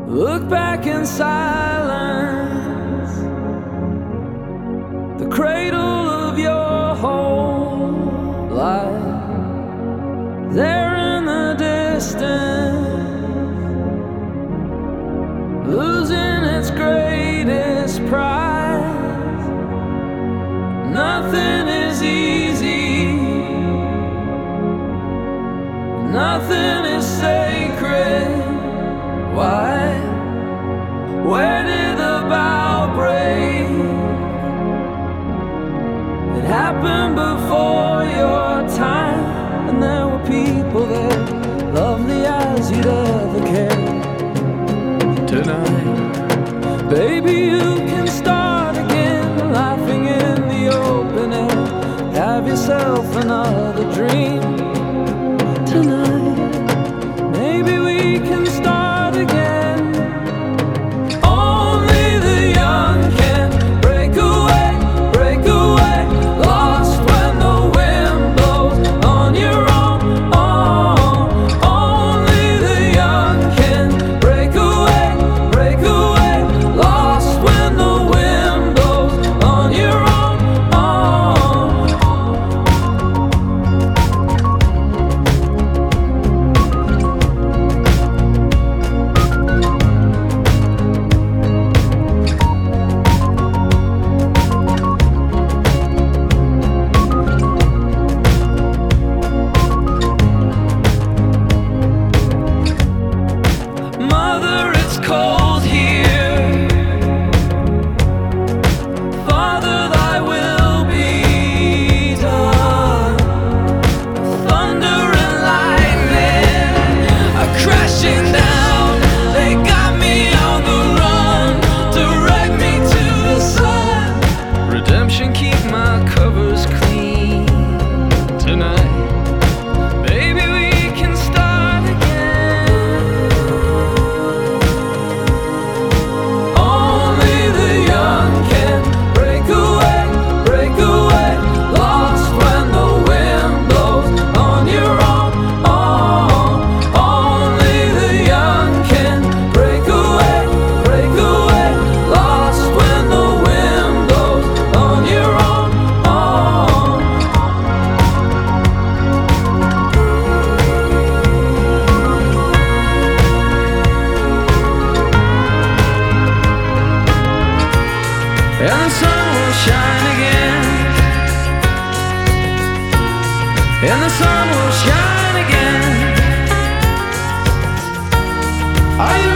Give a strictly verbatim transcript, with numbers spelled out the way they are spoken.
Look back in silence, the cradle of your whole life, there in the distance, losing its greatest prize. Nothing is easy, nothing is sacred. Why? Where did the bow break? It happened before your time, and there were people there, lovely as you'd ever cared. Tonight, baby, you can start again, laughing in the open air. Have yourself another dream. Tonight, maybe we can start again. Only the young can break away, break away, lost when the wind blows on your own. Oh, only the young can break away, break away, lost when the wind blows on your own. Mother, it's cold here. Father, thy will be done. Thunder and lightning are crashing down. They got me on the run, direct me to the sun. Redemption, keep my covers clean. Tonight, baby, we can start again. Only the young can break away, break away, lost when the wind blows on your own. Oh, only the young can break away, break away, lost when the wind blows on your own. Oh. And the sun will shine again, and the sun will shine again. Are you